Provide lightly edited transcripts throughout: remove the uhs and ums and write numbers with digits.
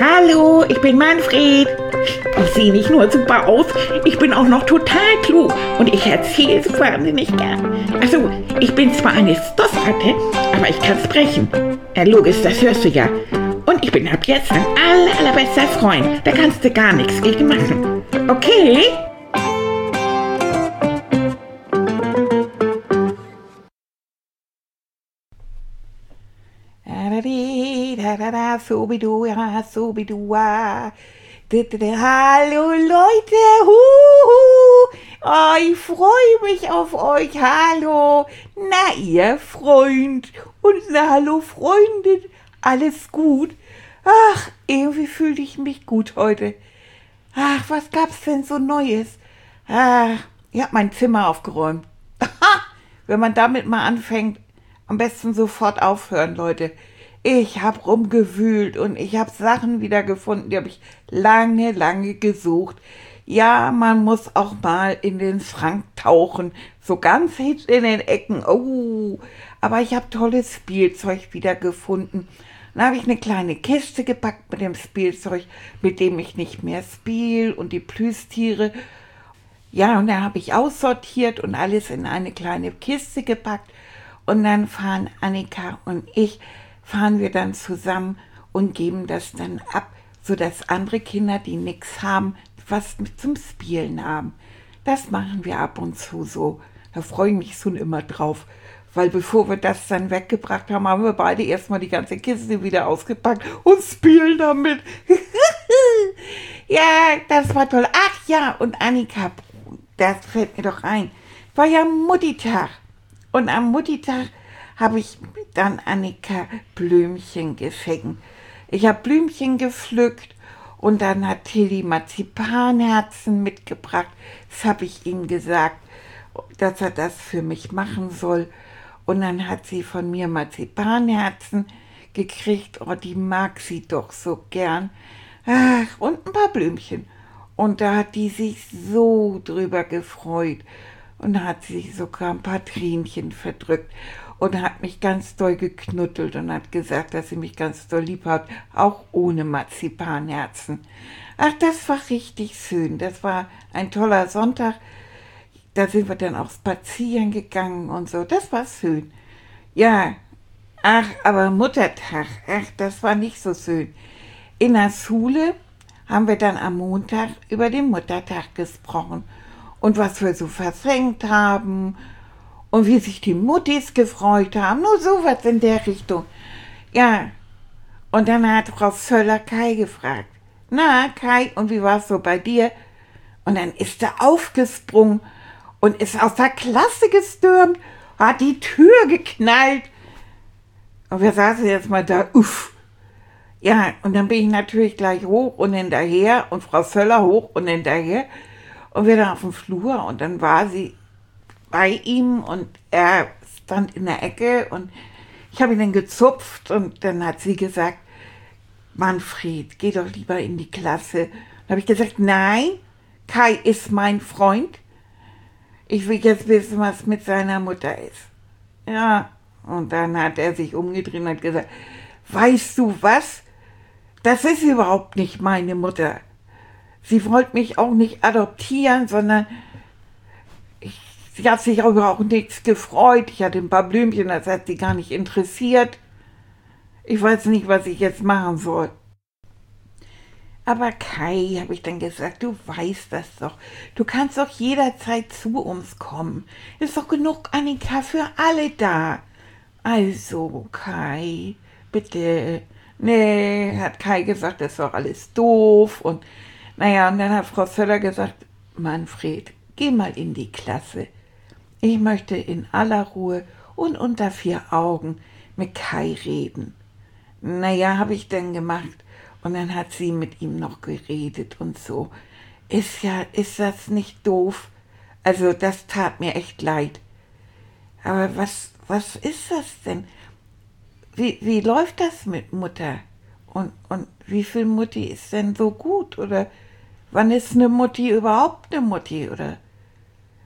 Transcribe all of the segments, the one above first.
Hallo, ich bin Manfred. Ich sehe nicht nur super aus, ich bin auch noch total klug und ich erzähle es wahnsinnig gern. Also, ich bin zwar eine Stoffratte, aber ich kann sprechen. Logisch, das hörst du ja. Und ich bin ab jetzt dein allerbester Freund. Da kannst du gar nichts gegen machen. Okay? Sobidua, sobidua. Hallo Leute, oh, ich freue mich auf euch, hallo. Na ihr Freund und na hallo Freundin, alles gut? Ach, irgendwie fühle ich mich gut heute. Ach, was gab's denn so Neues? Ach, ich hab mein Zimmer aufgeräumt. Wenn man damit mal anfängt, am besten sofort aufhören, Leute. Ich habe rumgewühlt und ich habe Sachen wiedergefunden, die habe ich lange gesucht. Ja, man muss auch mal in den Schrank tauchen, so ganz hinten in den Ecken. Oh, aber ich habe tolles Spielzeug wiedergefunden. Dann habe ich eine kleine Kiste gepackt mit dem Spielzeug, mit dem ich nicht mehr spiele und die Plüschtiere. Ja, und dann habe ich aussortiert und alles in eine kleine Kiste gepackt. Und dann fahren Annika und ich fahren wir dann zusammen und geben das dann ab, sodass andere Kinder, die nichts haben, was zum Spielen haben. Das machen wir ab und zu so. Da freue ich mich schon immer drauf. Weil bevor wir das dann weggebracht haben, haben wir beide erstmal die ganze Kiste wieder ausgepackt und spielen damit. Ja, das war toll. Ach ja, und Annika, das fällt mir doch ein, war ja Muttitag. Und am Muttitag habe ich dann Annika Blümchen geschenkt. Ich habe Blümchen gepflückt und dann hat Tilly Marzipanherzen mitgebracht. Das habe ich ihm gesagt, dass er das für mich machen soll. Und dann hat sie von mir Marzipanherzen gekriegt. Oh, die mag sie doch so gern. Ach, und ein paar Blümchen. Und da hat die sich so drüber gefreut. Und da hat sie sogar ein paar Tränchen verdrückt und hat mich ganz doll geknuddelt und hat gesagt, dass sie mich ganz doll lieb hat, auch ohne Marzipanherzen. Ach, das war richtig schön. Das war ein toller Sonntag. Da sind wir dann auch spazieren gegangen und so. Das war schön. Ja, ach, aber Muttertag, ach, das war nicht so schön. In der Schule haben wir dann am Montag über den Muttertag gesprochen. Und was wir so verschenkt haben und wie sich die Muttis gefreut haben, nur sowas in der Richtung. Ja, und dann hat Frau Zöller Kai gefragt, na Kai, und wie war es so bei dir? Und dann ist er aufgesprungen und ist aus der Klasse gestürmt, hat die Tür geknallt. Und wir saßen jetzt mal da, uff. Ja, und dann bin ich natürlich gleich hoch und hinterher und Frau Zöller hoch und hinterher. Und wir dann auf dem Flur und dann war sie bei ihm und er stand in der Ecke und ich habe ihn dann gezupft und dann hat sie gesagt, Manfred, geh doch lieber in die Klasse. Dann habe ich gesagt, nein, Kai ist mein Freund. Ich will jetzt wissen, was mit seiner Mutter ist. Ja, und dann hat er sich umgedreht und hat gesagt, weißt du was? Das ist überhaupt nicht meine Mutter. Sie wollte mich auch nicht adoptieren, sondern sie hat sich auch nichts gefreut. Ich hatte ein paar Blümchen, das hat sie gar nicht interessiert. Ich weiß nicht, was ich jetzt machen soll. Aber Kai, habe ich dann gesagt, du weißt das doch. Du kannst doch jederzeit zu uns kommen. Ist doch genug Annika für alle da. Also, Kai, bitte. Nee, hat Kai gesagt, das ist doch alles doof und naja, und dann hat Frau Zöller gesagt, Manfred, geh mal in die Klasse. Ich möchte in aller Ruhe und unter 4 Augen mit Kai reden. Naja, habe ich dann gemacht. Und dann hat sie mit ihm noch geredet und so. Ist das nicht doof? Also das tat mir echt leid. Aber was ist das denn? Wie läuft das mit Mutter? Und wie viel Mutti ist denn so gut? Oder wann ist eine Mutti überhaupt eine Mutti? Oder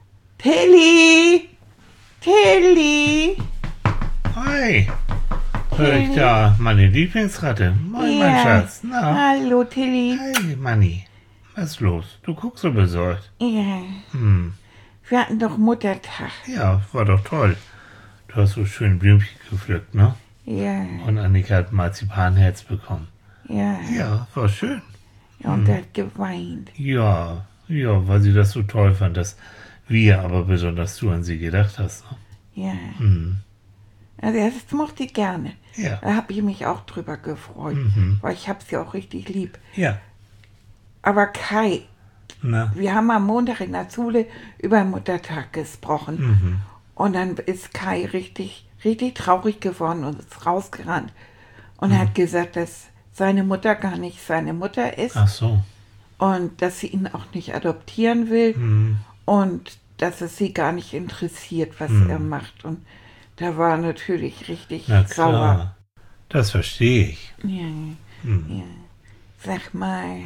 Tilly! Hi! höre ich Tilly. da meine Lieblingsratte. Moin, mein Ja. Schatz. Na, Hallo, Tilly. hey, Manni. Was ist los? Du guckst so besorgt. Ja, Hm, wir hatten doch Muttertag. ja, war doch toll. Du hast so schön Blümchen gepflückt, ne? Ja, Und Annika hat Marzipanherz bekommen. ja. Ja, war schön. Ja, und er hat geweint. Ja, weil sie das so toll fand, dass wir, aber besonders du an sie gedacht hast. Ne? Ja. Hm, Also das mochte ich gerne. ja, Da habe ich mich auch drüber gefreut, weil ich habe sie auch richtig lieb. ja. Aber Kai, Na, wir haben am Montag in der Schule über Muttertag gesprochen. Und dann ist Kai richtig traurig geworden und ist rausgerannt. Und er hat gesagt, dass seine Mutter gar nicht seine Mutter ist ach so. und dass sie ihn auch nicht adoptieren will und dass es sie gar nicht interessiert, was er macht. Und da war er natürlich richtig Na sauer. klar. Das verstehe ich. Ja, ja. Sag mal,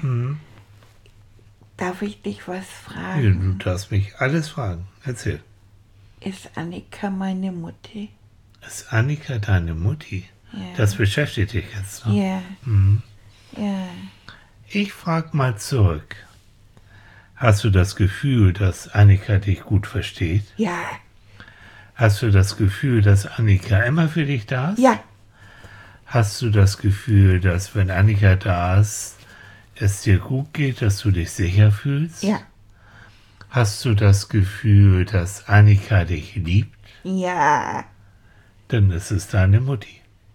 darf ich dich was Ja, fragen? du darfst mich alles fragen. Erzähl. Ist Annika meine Mutter? Ist Annika deine Mutti? Ja. Das beschäftigt dich jetzt noch. Ja. Ja. Ich frage mal zurück. Hast du das Gefühl, dass Annika dich gut versteht? Ja. Hast du das Gefühl, dass Annika immer für dich da ist? Ja. Hast du das Gefühl, dass wenn Annika da ist, es dir gut geht, dass du dich sicher fühlst? Ja. Hast du das Gefühl, dass Annika dich liebt? Ja. Dann ist es deine Mutti.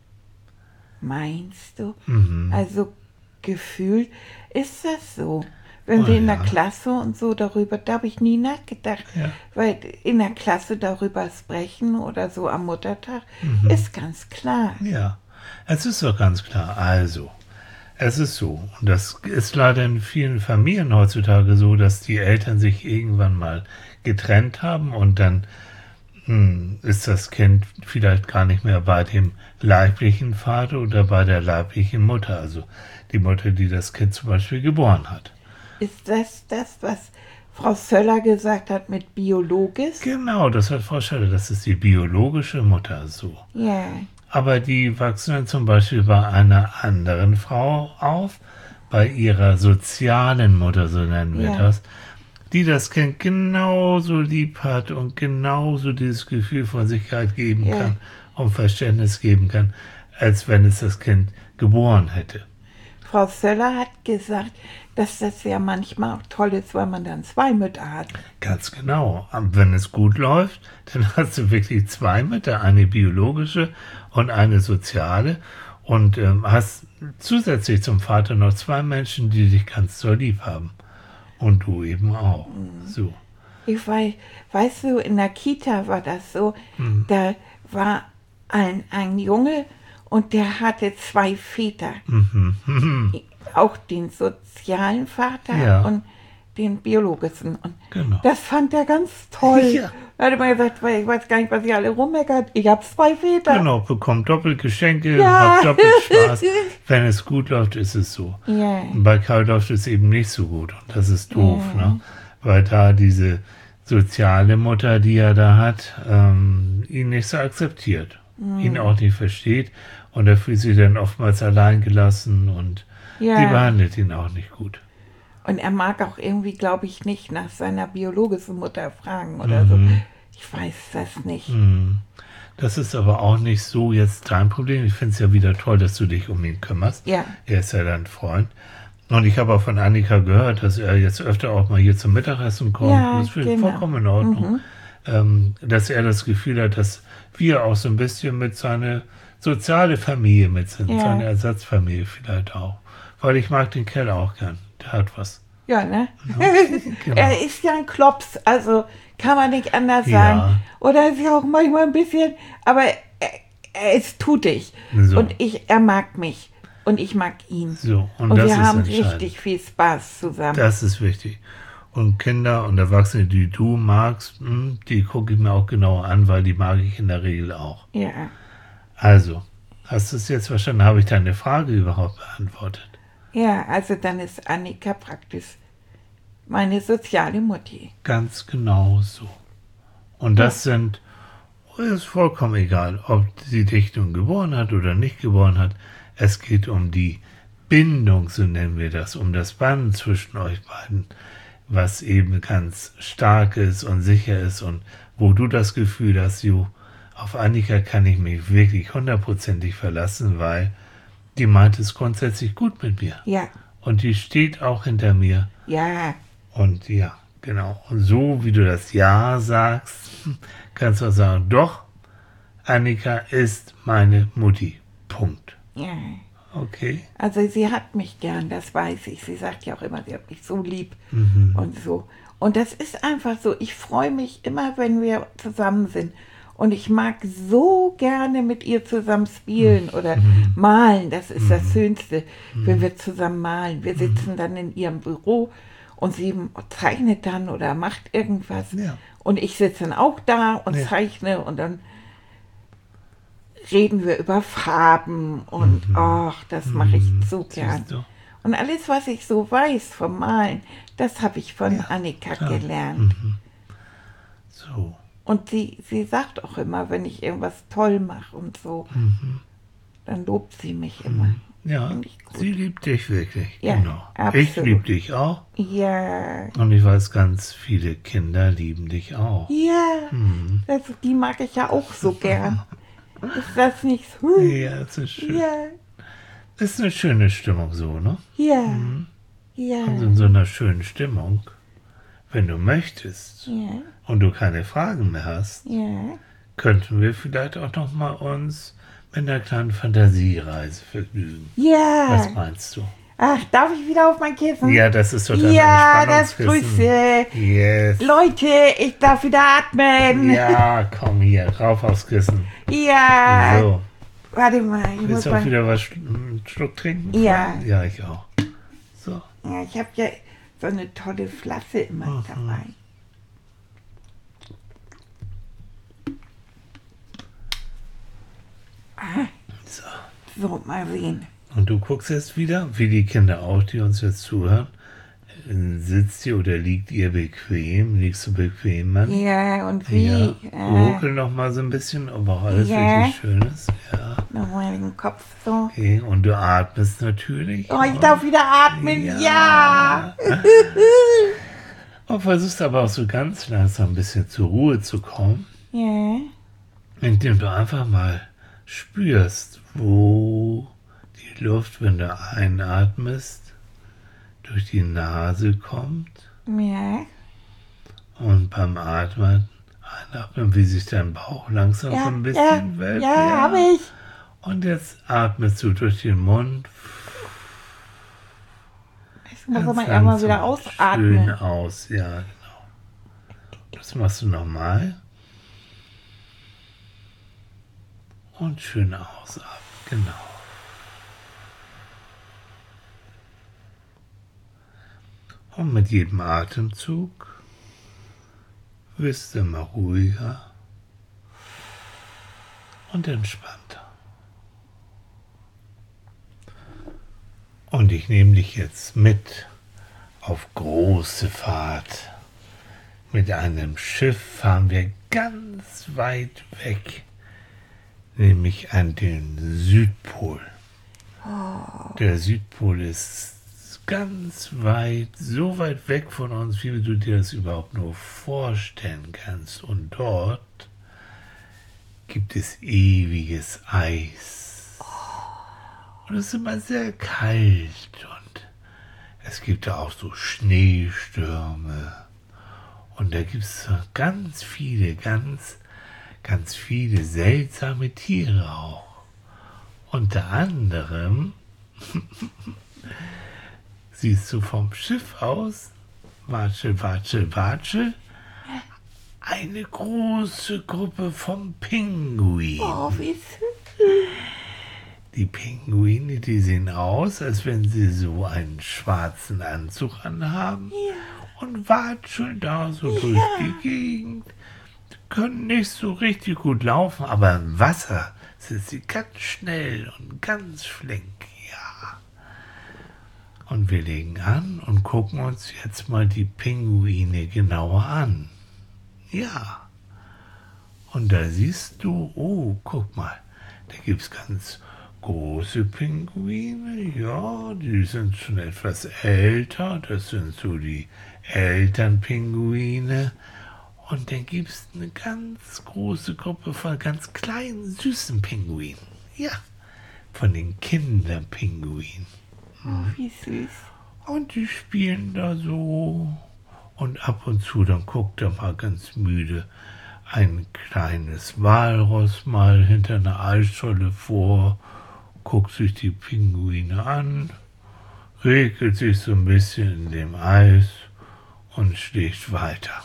Meinst du? Mhm. Also gefühlt ist das so. Wenn Oh, wir in der ja. Klasse und so darüber, da habe ich nie nachgedacht, Ja. weil in der Klasse darüber sprechen oder so am Muttertag ist ganz klar. Ja, es ist doch ganz klar. Also, es ist so, und das ist leider in vielen Familien heutzutage so, dass die Eltern sich irgendwann mal getrennt haben und dann ist das Kind vielleicht gar nicht mehr bei dem leiblichen Vater oder bei der leiblichen Mutter, also die Mutter, die das Kind zum Beispiel geboren hat. Ist das, was Frau Söller gesagt hat mit biologisch? Genau, das hat Frau Scheller, das ist die biologische Mutter so. Ja. Aber die wachsen dann zum Beispiel bei einer anderen Frau auf, bei ihrer sozialen Mutter, so nennen wir Ja. das, die das Kind genauso lieb hat und genauso dieses Gefühl von Sicherheit geben Ja. kann und Verständnis geben kann, als wenn es das Kind geboren hätte. Frau Söller hat gesagt, dass das ja manchmal auch toll ist, weil man dann zwei Mütter hat. Ganz genau. Aber wenn es gut läuft, dann hast du wirklich zwei Mütter, eine biologische und eine soziale, und hast zusätzlich zum Vater noch zwei Menschen, die dich ganz doll lieb haben. Und du eben auch. So. Ich weiß, weißt du, in der Kita war das so, da war ein Junge und der hatte zwei Väter. Auch den sozialen Vater Ja. und den biologischen. Und Genau. das fand er ganz toll. Ja. Da hat er gesagt, ich weiß gar nicht, was ihr alle rummeckert. Ich habe zwei Väter. Genau, bekommt doppelt Geschenke, Ja. habt doppelt Spaß. Wenn es gut läuft, ist es so. Ja. Und bei Karl läuft es eben nicht so gut. Und das ist doof, ne? Weil da diese soziale Mutter, die er da hat, ihn nicht so akzeptiert. Ihn auch nicht versteht. Und er fühlt sich dann oftmals allein gelassen und Ja. die behandelt ihn auch nicht gut. Und er mag auch irgendwie, glaube ich, nicht nach seiner biologischen Mutter fragen oder so. Ich weiß das nicht. Das ist aber auch nicht so jetzt dein Problem. Ich finde es ja wieder toll, dass du dich um ihn kümmerst. Ja. Er ist ja dein Freund. Und ich habe auch von Annika gehört, dass er jetzt öfter auch mal hier zum Mittagessen kommt. Ja, Das finde ich genau. vollkommen in Ordnung. Dass er das Gefühl hat, dass wir auch so ein bisschen mit seiner soziale Familie mit sind. Ja. Seine Ersatzfamilie vielleicht auch. Weil ich mag den Kerl auch gern. Der hat was. Ja, ne? Genau. Er ist ja ein Klops, also kann man nicht anders Ja. sagen. Oder ist ja auch manchmal ein bisschen, aber er ist tutig. So. Und er mag mich. Und ich mag ihn. So, und Und das wir ist haben entscheidend. richtig viel Spaß zusammen. Das ist wichtig. Und Kinder und Erwachsene, die du magst, die gucke ich mir auch genauer an, weil die mag ich in der Regel auch. Ja. Also, hast du es jetzt verstanden? Habe ich deine Frage überhaupt beantwortet? Ja, also dann ist Annika praktisch meine soziale Mutti. Ganz genau so. Und das sind ist vollkommen egal, ob sie dich nun geboren hat oder nicht geboren hat. Es geht um die Bindung, so nennen wir das, um das Band zwischen euch beiden, was eben ganz stark ist und sicher ist und wo du das Gefühl hast, auf Annika kann ich mich wirklich 100%ig verlassen, weil die meint es grundsätzlich gut mit mir. Ja. Und die steht auch hinter mir. Ja. Und ja, genau. Und so wie du das Ja sagst, kannst du auch sagen, doch, Annika ist meine Mutti. Punkt. Ja. Okay. Also sie hat mich gern, das weiß ich. Sie sagt ja auch immer, sie hat mich so lieb und so. Und das ist einfach so. Ich freue mich immer, wenn wir zusammen sind. Und ich mag so gerne mit ihr zusammen spielen oder malen. Das ist das Schönste, wenn wir zusammen malen. Wir sitzen dann in ihrem Büro und sie zeichnet dann oder macht irgendwas. Ja. Und ich sitze dann auch da und Ja. zeichne und dann reden wir über Farben und ach, das mache ich so gern. Siehst du? Und alles, was ich so weiß vom Malen, das habe ich von Annika klar. gelernt. So. Und sie sagt auch immer, wenn ich irgendwas toll mache und so, dann lobt sie mich immer. Ja, Find ich gut. sie liebt dich wirklich. Ja, Genau. absolut. Ich liebe dich auch. Ja, Und ich weiß, ganz viele Kinder lieben dich auch. ja, die mag ich ja auch so gern. Ist das nicht so? Ja, es ist schön. Ja, Ist eine schöne Stimmung so, ne? ja, Und ja, in so einer schönen Stimmung, wenn du möchtest ja, und du keine Fragen mehr hast, ja. könnten wir vielleicht auch noch mal uns mit einer kleinen Fantasiereise vergnügen. Was Ja. meinst du? Ach, darf ich wieder auf mein Kissen? Ja, das ist total Ja, das Entspannungskissen. Grüße. Yes. Leute, ich darf wieder atmen. Ja, komm hier, rauf aufs Kissen. Ja. So, Warte mal, ich muss willst du auch mal. wieder einen Schluck trinken? Ja. Ja, ich auch. So. Ja, ich habe ja so eine tolle Flasche immer dabei. So. So, mal sehen. Und du guckst jetzt wieder, wie die Kinder auch, die uns jetzt zuhören. Sitzt ihr oder liegt ihr bequem? Liegst du bequem, Mann? Ja, und wie? Ja. Ruckel noch mal so ein bisschen, ob auch alles Ja. wirklich schön ist. Ja. Nochmal den Kopf so. Okay. Und du atmest natürlich. Oh, ich darf wieder atmen. Ja. Und versuchst aber auch so ganz langsam ein bisschen zur Ruhe zu kommen, Ja. indem du einfach mal spürst, wo die Luft, wenn du einatmest, durch die Nase kommt Ja. und beim Einatmen, wie sich dein Bauch langsam so Ja, ein bisschen wölbt. ja, habe ich. Und jetzt atmest du durch den Mund Ich muss ganz aber einmal wieder langsam ausatmen. schön aus. Ja, genau. Das machst du nochmal. Und schön ausatmen, genau. Und mit jedem Atemzug wirst du immer ruhiger und entspannter. Und ich nehme dich jetzt mit auf große Fahrt. Mit einem Schiff fahren wir ganz weit weg, nämlich an den Südpol. Der Südpol ist ganz weit, so weit weg von uns, wie du dir das überhaupt nur vorstellen kannst. Und dort gibt es ewiges Eis. Und es ist immer sehr kalt und es gibt da auch so Schneestürme. Und da gibt es ganz viele, ganz viele seltsame Tiere auch. Unter anderem siehst du vom Schiff aus, Watsche, eine große Gruppe von Pinguinen. Oh, wie süß. Die Pinguine, die sehen aus, als wenn sie so einen schwarzen Anzug anhaben und watscheln da so durch die Gegend. Die können nicht so richtig gut laufen, aber im Wasser sind sie ganz schnell und ganz flink, ja. Und wir legen an und gucken uns jetzt mal die Pinguine genauer an. Ja. Und da siehst du, oh, guck mal, da gibt es ganz große Pinguine, ja, die sind schon etwas älter, das sind so die Elternpinguine. Und dann gibt es eine ganz große Gruppe von ganz kleinen, süßen Pinguinen. Ja, von den Kinderpinguinen. Oh, wie süß. Und die spielen da so. Und ab und zu, dann guckt er mal ganz müde ein kleines Walross mal hinter einer Eisscholle vor, guckt sich die Pinguine an, regelt sich so ein bisschen in dem Eis und schlägt weiter.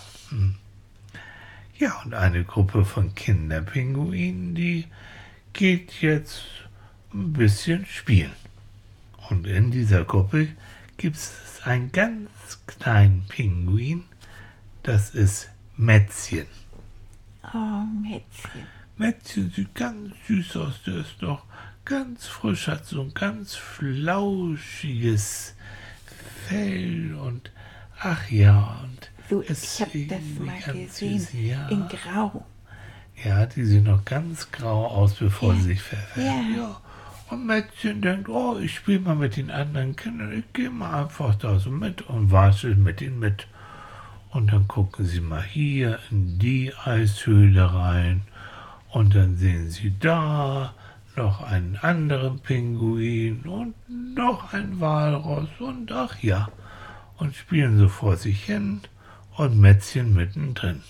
Ja, und eine Gruppe von Kinderpinguinen, die geht jetzt ein bisschen spielen. Und in dieser Gruppe gibt es einen ganz kleinen Pinguin, das ist Mätzchen. Oh, Mätzchen. Mätzchen sieht ganz süß aus, der ist doch ganz frisch, hat so ein ganz flauschiges Fell und ach ja, und So, es ich habe das irgendwie mal ganz gesehen, süß, ja. in Grau. Ja, die sehen noch ganz grau aus, bevor sie sich verfärben. Ja. Ja. Und Mätzchen denkt, oh, ich spiele mal mit den anderen Kindern, ich gehe mal einfach da so mit und watschel mit ihnen mit. Und dann gucken sie mal hier in die Eishöhle rein und dann sehen sie da noch einen anderen Pinguin und noch ein Walross und ach ja, und spielen so vor sich hin und Mätzchen mittendrin.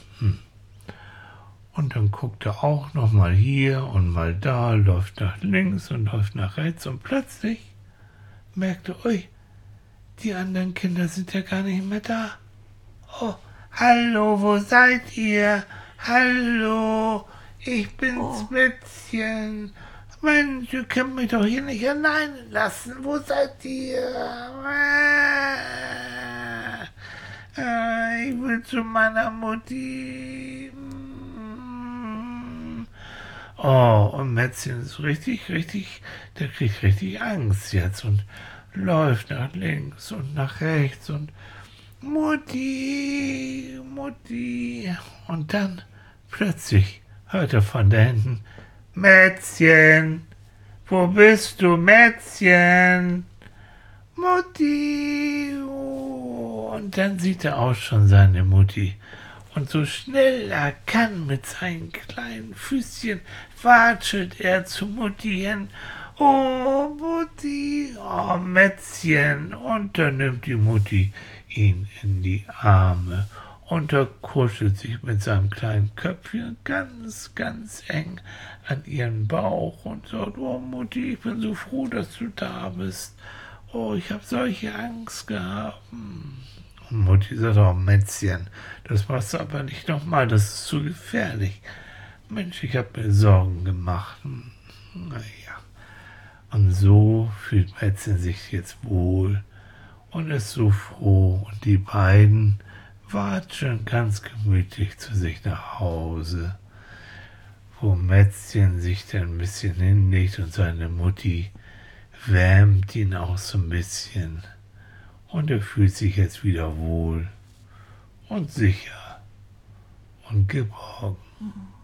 Und dann guckt er auch noch mal hier und mal da, läuft nach links und läuft nach rechts und plötzlich merkt er, ui, die anderen Kinder sind ja gar nicht mehr da. Oh, hallo, wo seid ihr? Hallo, ich bin's, Mätzchen. Mensch, ihr könnt mich doch hier nicht allein lassen. Wo seid ihr? Ich will zu meiner Mutti. Oh, und Mätzchen ist richtig, der kriegt richtig Angst jetzt und läuft nach links und nach rechts und Mutti, Mutti. Und dann plötzlich hört er von da hinten, Mätzchen, wo bist du, Mätzchen? Mutti. Oh. Und dann sieht er auch schon seine Mutti. Und so schnell er kann mit seinen kleinen Füßchen watschelt er zu Mutti hin. Oh, Mutti, oh, Mätzchen. Und dann nimmt die Mutti ihn in die Arme und er kuschelt sich mit seinem kleinen Köpfchen ganz, ganz eng an ihren Bauch und sagt, oh Mutti, ich bin so froh, dass du da bist. Oh, ich habe solche Angst gehabt. Und Mutti sagt, oh Mätzchen, das machst du aber nicht nochmal, das ist zu gefährlich. Mensch, ich habe mir Sorgen gemacht. Naja. Und so fühlt Mätzchen sich jetzt wohl und ist so froh. Und die beiden watscheln ganz gemütlich zu sich nach Hause, wo Mätzchen sich dann ein bisschen hinlegt und seine Mutti wärmt ihn auch so ein bisschen. Und er fühlt sich jetzt wieder wohl und sicher und geborgen.